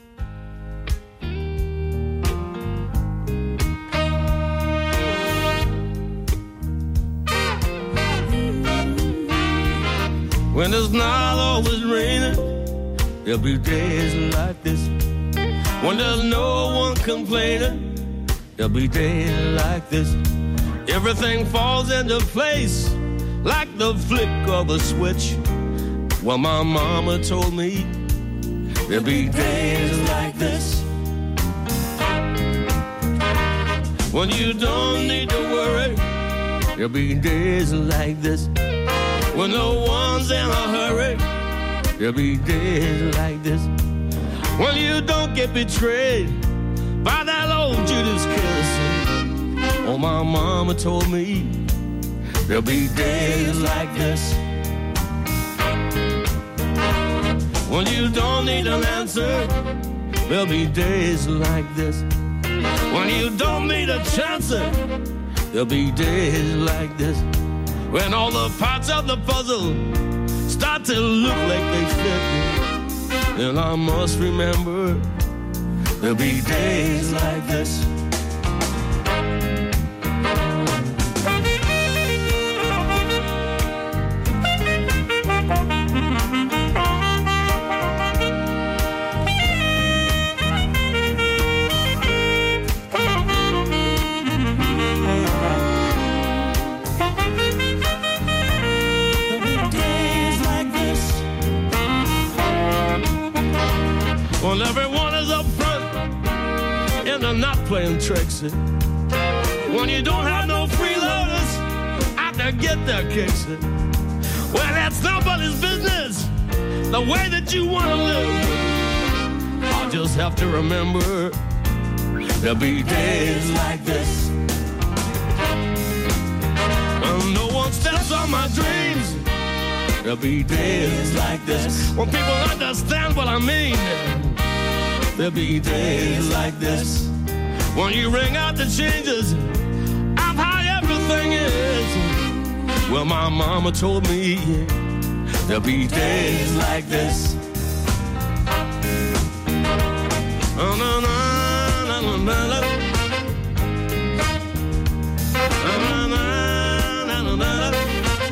When it's not always raining, there'll be days like this. When there's no one complaining, there'll be days like this. Everything falls into place like the flick of a switch. Well, my mama told me there'll be days like this. When you don't need to worry, there'll be days like this. When no one's in a hurry, there'll be days like this. When you don't get betrayed by that old Judas kiss. Oh, my mama told me there'll be days like this. When you don't need an answer, there'll be days like this. When you don't need a chance, there'll be days like this. When all the parts of the puzzle start to look like they fit, then I must remember there'll be days like this. When everyone is up front and they're not playing tricks. When you don't have no freeloaders out there get their kicks. Well, that's nobody's business, the way that you want to live. I'll just have to remember there'll be days like this. When no one steps on my dreams, there'll be days like this. When people understand what I mean, there'll be days like this. When you ring out the changes of how everything is. Well, my mama told me there'll be days like this. Oh, no, no, no, no, no, no. Oh, no, no, no, no, no.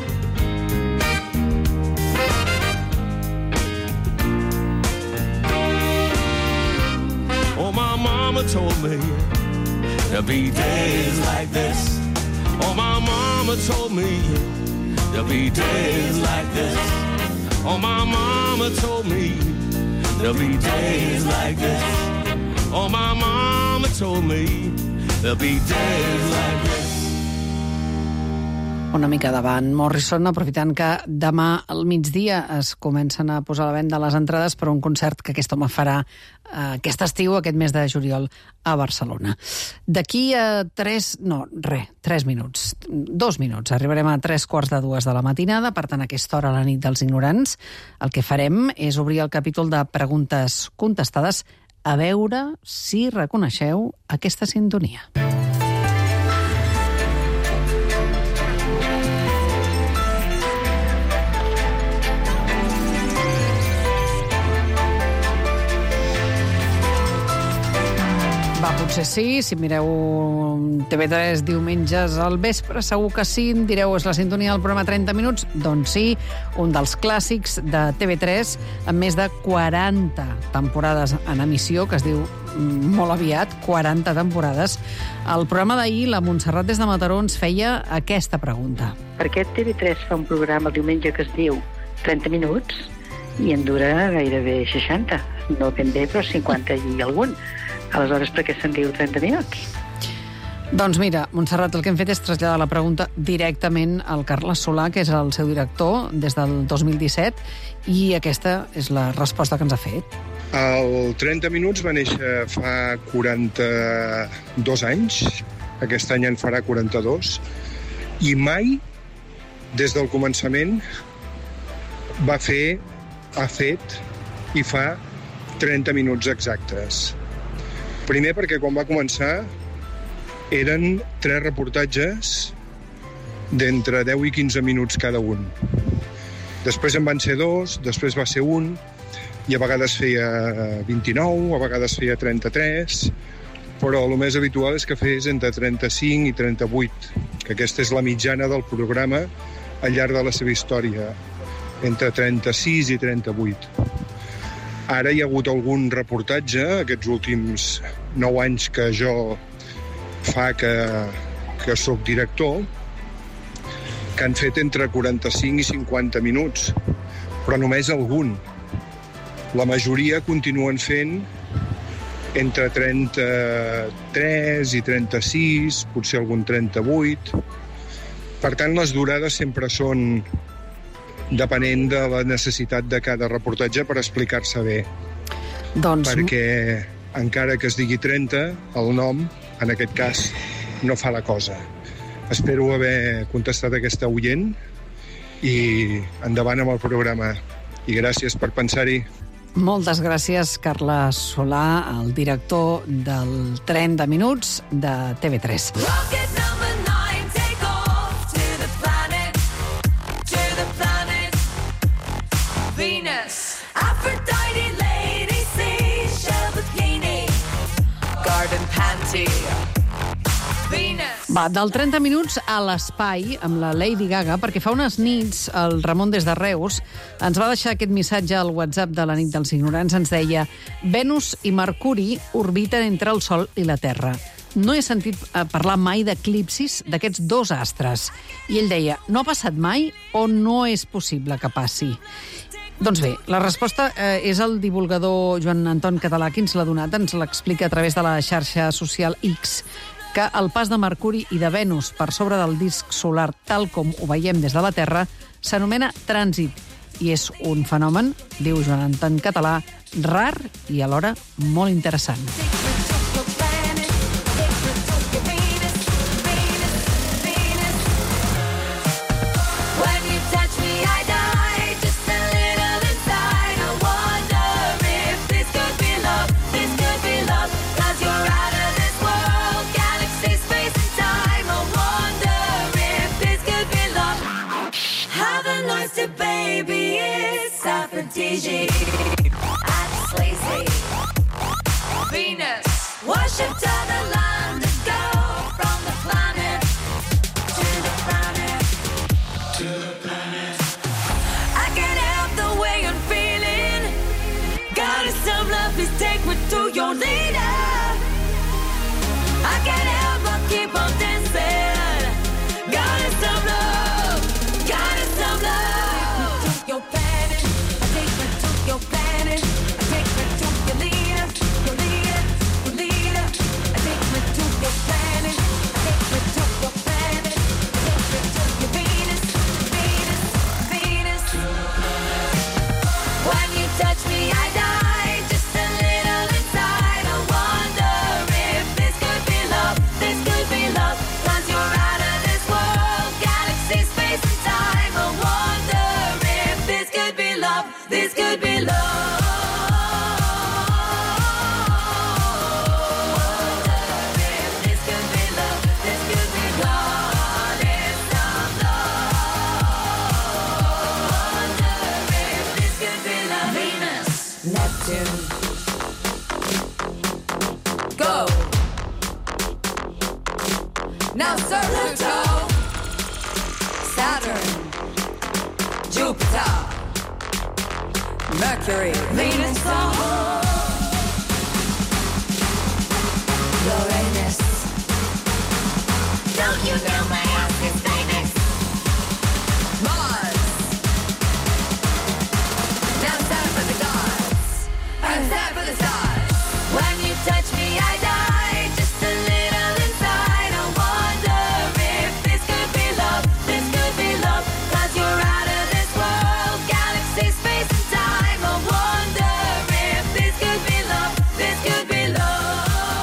Oh, my mama told me there'll be days like this. Oh, my mama told me there'll be days like this. Oh, my mama told me there'll be days like this. Oh, my mama told me there'll be days like this. Una mica davant Morrison, aprofitant que demà al migdia es comencen a posar a la venda les entrades per a un concert que aquest home farà aquest estiu, aquest mes de juliol, a Barcelona. D'aquí a 3 minuts, 2 minuts, arribarem a 3:15 de la matinada, per tant, a aquesta hora, a la nit dels ignorants, el que farem és obrir el capítol de preguntes contestades, a veure si reconeixeu aquesta sintonia. Va, potser sí, si mireu TV3 diumenges al vespre, segur que sí, em direu, és la sintonia del programa 30 minuts? Doncs sí, un dels clàssics de TV3, amb més de 40 temporades en emissió, que es diu molt aviat, 40 temporades. Al programa d'ahir, la Montserrat des de Mataró ens feia aquesta pregunta. Per què TV3 fa un programa el diumenge que es diu 30 minuts i en dura gairebé 60? No ben bé, però 50 i algun. Aleshores, per què se'n diu 30 minuts? Doncs mira, Montserrat, el que hem fet és traslladar la pregunta directament al Carles Solà, que és el seu director des del 2017, i aquesta és la resposta que ens ha fet. El 30 minuts va néixer fa 42 anys, aquest any en farà 42, i mai, des del començament, ha fet i fa 30 minuts exactes. Primer perquè quan va començar eren 3 reportatges d'entre 10 i 15 minuts cada un. Després en van ser 2, després va ser 1, i a vegades feia 29, a vegades feia 33, però el més habitual és que fes entre 35 i 38, que aquesta és la mitjana del programa al llarg de la seva història, entre 36 i 38. Ara hi ha hagut algun reportatge, aquests últims 9 anys que jo fa que sóc director, que han fet entre 45 i 50 minuts, però només algun. La majoria continuen fent entre 33 i 36, potser algun 38. Per tant, les durades sempre són depenent de la necessitat de cada reportatge per explicar-se bé. Doncs... Perquè encara que es digui 30, el nom, en aquest cas, no fa la cosa. Espero haver contestat aquesta oient i endavant amb el programa. I gràcies per pensar-hi. Moltes gràcies, Carles Solà, el director del Tren de Minuts de TV3. Venus, Aphrodite, Lady Seashell, Bikini, Garden Panty, Venus. Va, del 30 minuts a l'espai amb la Lady Gaga, perquè fa unes nits el Ramon des de Reus ens va deixar aquest missatge al WhatsApp de la nit dels ignorants. Ens deia: Venus i Mercuri orbiten entre el Sol i la Terra. No he sentit parlar mai d'eclipsis d'aquests dos astres. I ell deia: no ha passat mai o no és possible que passi? Doncs bé, la resposta és el divulgador Joan Anton Català qui ens l'ha donat, ens l'explica a través de la xarxa social X, que el pas de Mercuri i de Venus per sobre del disc solar, tal com ho veiem des de la Terra, s'anomena trànsit, i és un fenomen, diu Joan Anton Català, rar i alhora molt interessant. Baby, it's Aphrodite, I'm sleazy. Venus, worship to the land and go from the planet to the planet to the planet. I can't help the way I'm feeling. Goddess of love, please take me to your leader. I can't help but keep on dancing. Goddess of love, goddess of love. Your planet, take me to your planet. Take me to your leader, your leader, your leader. Take me to your planet. Take me to your planet. Take me to your Venus, Venus, Venus. When you touch me, I die just a little inside. I wonder if this could be love. This could be love. 'Cause you're out of this world, galaxy, space and time. I wonder if this could be love. This could be love. This could be love. This could be goddess of love. Wonder if this could be love. Venus, Neptune, go. Now Pluto, Saturn, Jupiter, Mercury, Venus, Uranus. Don't you know my house is famous? Mars. Now it's time for the gods. It's time for the stars. When you touch me, I die just a little inside. I wonder if this could be love. This could be love. 'Cause you're out of this world, galaxy, space and time. I wonder if this could be love. This could be love.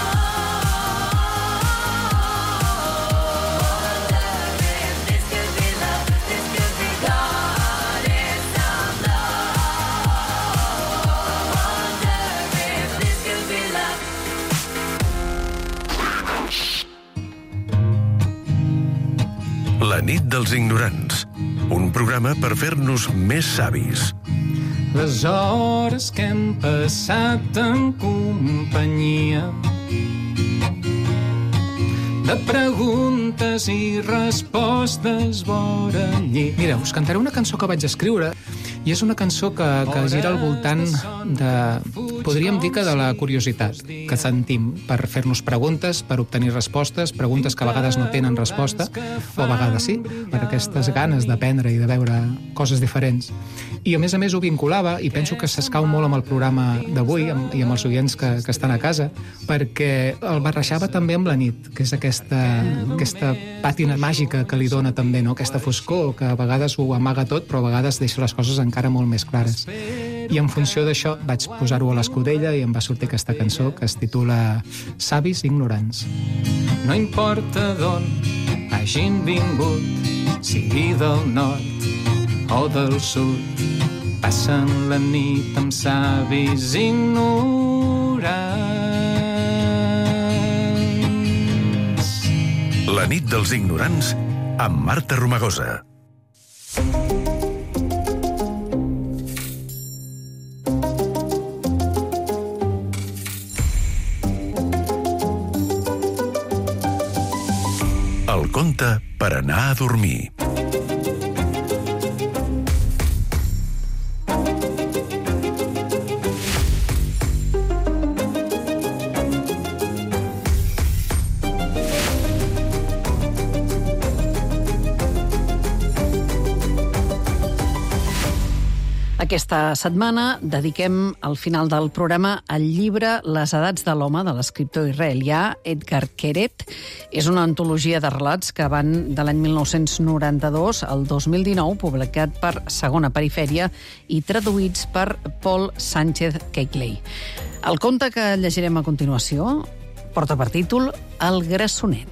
Wonder if this could be love. This could be goddess of love. Wonder if this could be love. La nit dels ignorants. Un programa per fer-nos més savis. Les hores que hem passat en companyia de preguntes i respostes vora llit. Mira, us cantaré una cançó que vaig escriure i és una cançó que gira al voltant de podríem dir que de la curiositat que sentim per fer-nos preguntes, per obtenir respostes, preguntes que a vegades no tenen resposta, o a vegades sí, per aquestes ganes d'aprendre i de veure coses diferents. I a més ho vinculava, i penso que s'escau molt amb el programa d'avui i amb els oients que estan a casa, perquè el barrejava també amb la nit, que és aquesta pàtina màgica que li dona també, no? Aquesta foscor, que a vegades ho amaga tot, però a vegades deixa les coses encara molt més clares. I en funció d'això vaig posar-ho a l'escudella i em va sortir aquesta cançó que es titula Savis ignorants. No importa d'on hagin vingut, sigui del nord o del sud, passen la nit amb savis ignorants. La nit dels ignorants amb Marta Romagosa. El conte per anar a dormir. Aquesta setmana dediquem al final del programa al llibre Les edats de l'home, de l'escriptor israelià Edgar Keret. És una antologia de relats que van de l'any 1992 al 2019, publicat per Segona Perifèria i traduïts per Paul Sánchez Keighley. El conte que llegirem a continuació porta per títol El Grassonet.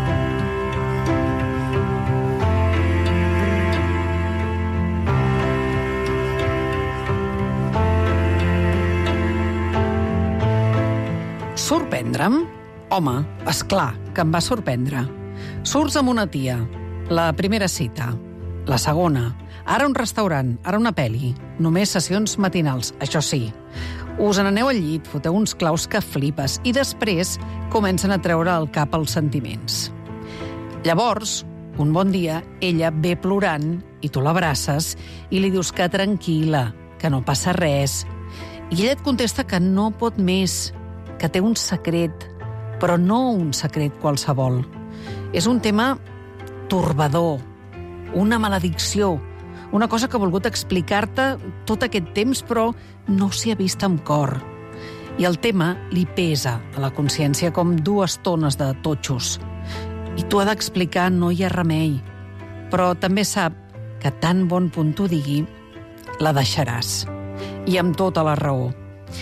Sorprendre'm? Home, esclar que em va sorprendre. Surts amb una tia, la primera cita, la segona, ara un restaurant, ara una pel·li, només sessions matinals, això sí. Us n'aneu al llit, foteu uns claus que flipes i després comencen a treure al cap els sentiments. Llavors, un bon dia, ella ve plorant i tu l'abraces i li dius que tranquil·la, que no passa res. I ella et contesta que no pot més, que té un secret, però no un secret qualsevol. És un tema torbador, una maledicció, una cosa que ha volgut explicar-te tot aquest temps, però no s'hi ha vist amb cor. I el tema li pesa a la consciència com dues tones de totxos. I t'ho ha d'explicar, no hi ha remei. Però també sap que tan bon punt t'ho digui, la deixaràs. I amb tota la raó.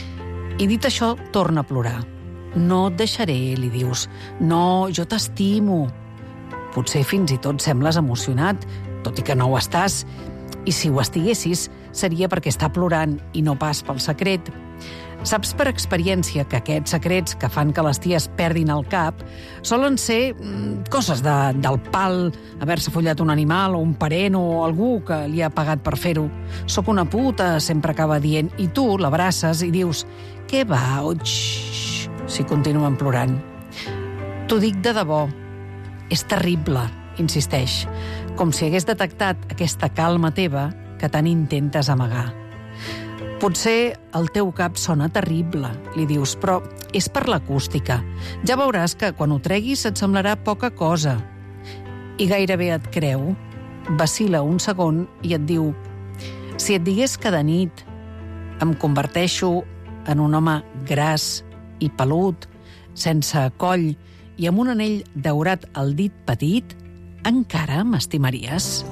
I dit això, torna a plorar. No et deixaré, li dius. No, jo t'estimo. Potser fins i tot sembles emocionat, tot i que no ho estàs. I si ho estiguessis, seria perquè està plorant i no pas pel secret. Saps per experiència que aquests secrets que fan que les ties perdin el cap solen ser coses del pal, haver-se follat un animal o un parent o algú que li ha pagat per fer-ho. Soc una puta, sempre acaba dient, i tu l'abraces i dius «Què va? Oh, xxxt», si continuen plorant. T'ho dic de debò. És terrible, insisteix, com si hagués detectat aquesta calma teva que tant intentes amagar. Potser el teu cap sona terrible, li dius, però és per l'acústica. Ja veuràs que quan ho treguis et semblarà poca cosa. I gairebé et creu, vacila un segon i et diu «Si et digués que de nit em converteixo en un home gras i pelut, sense coll i amb un anell daurat al dit petit, encara m'estimaries?»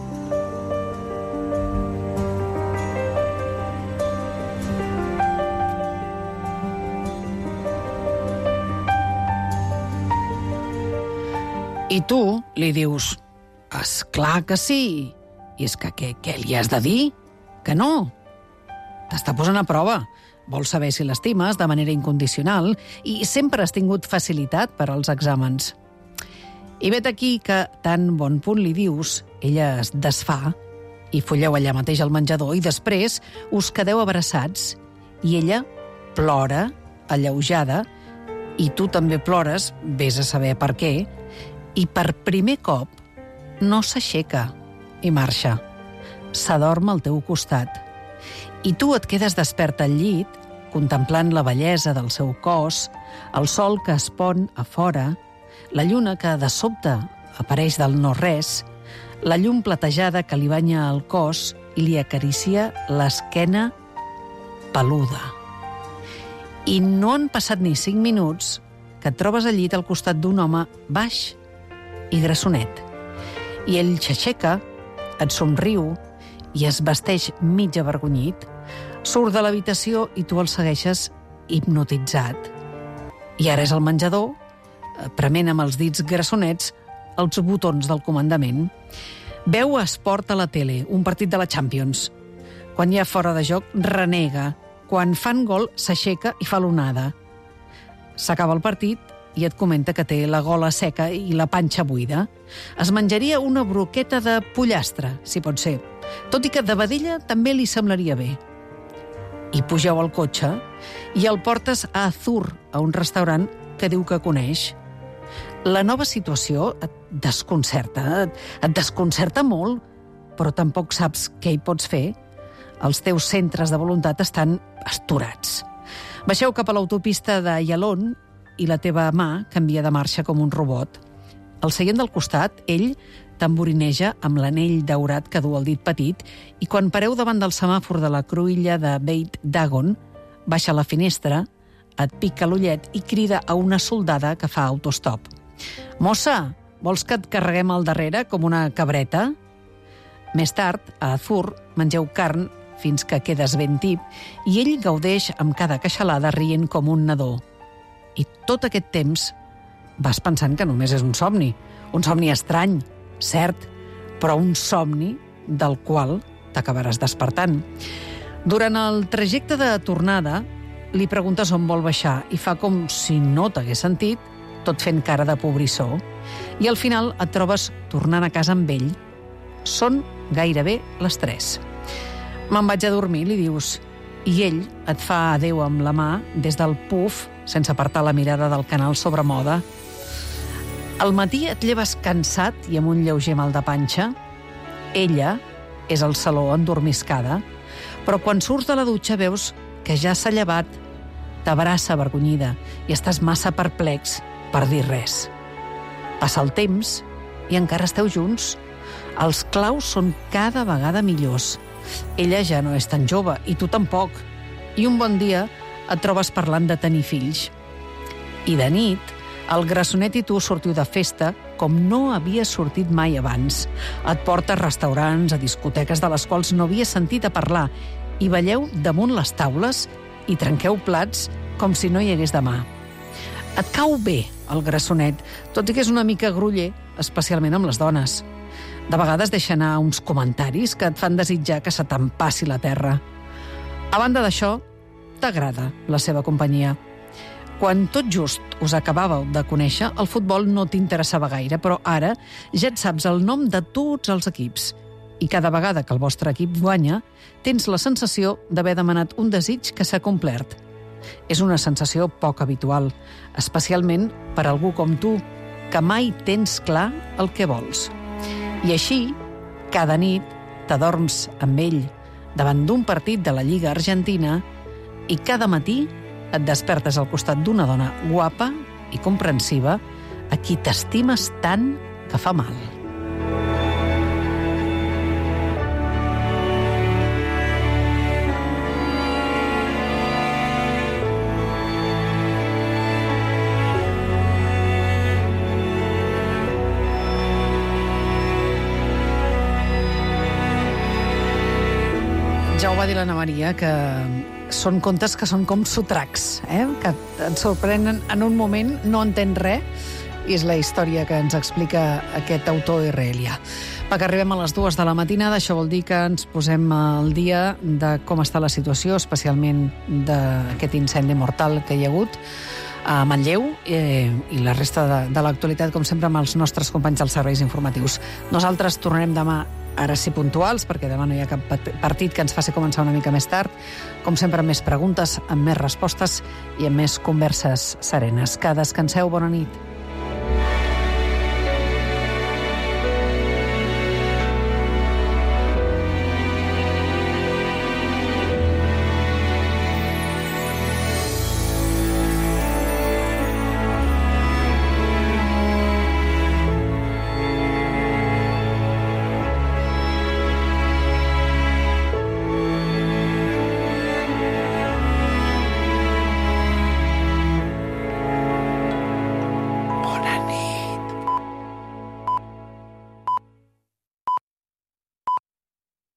I tu li dius, esclar que sí. I és que què li has de dir? Que no. T'està posant a prova. Vols saber si l'estimes de manera incondicional i sempre has tingut facilitat per als exàmens. I vet aquí que tan bon punt li dius, ella es desfà i folleu allà mateix al menjador i després us quedeu abraçats i ella plora, alleujada, i tu també plores, vés a saber per què, i per primer cop no s'aixeca i marxa. S'adorm al teu costat. I tu et quedes despert al llit contemplant la bellesa del seu cos, el sol que es pon a fora, la lluna que de sobte apareix del no-res, la llum platejada que li banya el cos i li acaricia l'esquena peluda. I no han passat ni 5 minuts que et trobes al llit al costat d'un home baix i grassonet. I ell s'aixeca, et somriu i es vesteix mig avergonyit, surt de l'habitació i tu el segueixes hipnotitzat. I ara és al menjador, prement amb els dits grassonets els botons del comandament. Veu esport a la tele, un partit de la Champions. Quan hi ha fora de joc, renega. Quan fan gol, s'aixeca i fa l'onada. S'acaba el partit i et comenta que té la gola seca i la panxa buida. Es menjaria una broqueta de pollastre, si pot ser, tot i que de vedella també li semblaria bé. I pugeu al cotxe i el portes a Azur, a un restaurant que diu que coneix. La nova situació et desconcerta molt, però tampoc saps què hi pots fer. Els teus centres de voluntat estan astorats. Baixeu cap a l'autopista de Yalon i la teva mà canvia de marxa com un robot. Al seient del costat, ell tamborineja amb l'anell daurat que du al dit petit i quan pareu davant del semàfor de la cruïlla de Beit Dagon, baixa la finestra, et pica l'ullet i crida a una soldada que fa autostop. «Mossa, vols que et carreguem al darrere com una cabreta?» Més tard, a Azur, mengeu carn fins que quedes ben tip i ell gaudeix amb cada queixalada rient com un nadó. I tot aquest temps vas pensant que només és un somni estrany, cert, però un somni del qual t'acabaràs despertant. Durant el trajecte de tornada, li preguntes on vol baixar i fa com si no t'hagués sentit, tot fent cara de pobrissó. I al final et trobes tornant a casa amb ell. Són gairebé les 3. Me'n vaig a dormir, li dius, i ell et fa adéu amb la mà des del puf, sense apartar la mirada del canal sobre moda. Al matí et lleves cansat i amb un lleuger mal de panxa. Ella és al saló endormiscada, però quan surts de la dutxa veus que ja s'ha llevat, t'abraça avergonyida i estàs massa perplex per dir res. Passa el temps i encara esteu junts. Els claus són cada vegada millors. Ella ja no és tan jove, i tu tampoc. I un bon dia et trobes parlant de tenir fills. I de nit, el grassonet i tu sortiu de festa com no havia sortit mai abans. Et porta a restaurants, a discoteques de les quals no havies sentit a parlar, i balleu damunt les taules i trenqueu plats com si no hi hagués demà. Et cau bé el grassonet, tot i que és una mica groller, especialment amb les dones. De vegades deixa anar uns comentaris que et fan desitjar que se t'empassi la terra. A banda d'això, t'agrada la seva companyia. Quan tot just us acabàveu de conèixer, el futbol no t'interessava gaire, però ara ja et saps el nom de tots els equips. I cada vegada que el vostre equip guanya, tens la sensació d'haver demanat un desig que s'ha complert. És una sensació poc habitual, especialment per algú com tu, que mai tens clar el que vols. I així, cada nit t'adorms amb ell davant d'un partit de la Lliga Argentina i cada matí et despertes al costat d'una dona guapa i comprensiva a qui t'estimes tant que fa mal. Ja ho va dir l'Anna Maria, que són contes que són com sotracs, que et sorprenen en un moment, no entens res, i és la història que ens explica aquest autor israelià. Perquè arribem a les 2 de la matinada, això vol dir que ens posem al dia de com està la situació, especialment d'aquest incendi mortal que hi ha hagut a Manlleu i la resta de l'actualitat, com sempre, amb els nostres companys dels serveis informatius. Nosaltres tornarem demà, ara sí puntuals, perquè demà no hi ha cap partit que ens faci començar una mica més tard. Com sempre, amb més preguntes, amb més respostes i amb més converses serenes. Que descanseu, bona nit.